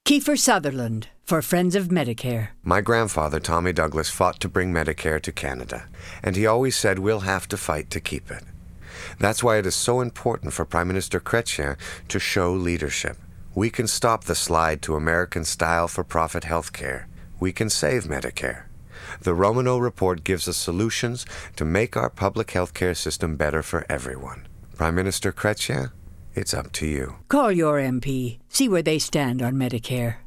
Kiefer Sutherland, for Friends of Medicare. My grandfather, Tommy Douglas, fought to bring Medicare to Canada, and he always said we'll have to fight to keep it. That's why it is so important for Prime Minister Chrétien to show leadership. We can stop the slide to American-style for-profit healthcare. We can save Medicare. The Romano Report gives us solutions to make our public healthcare system better for everyone. Prime Minister Chrétien, it's up to you. Call your MP. See where they stand on Medicare.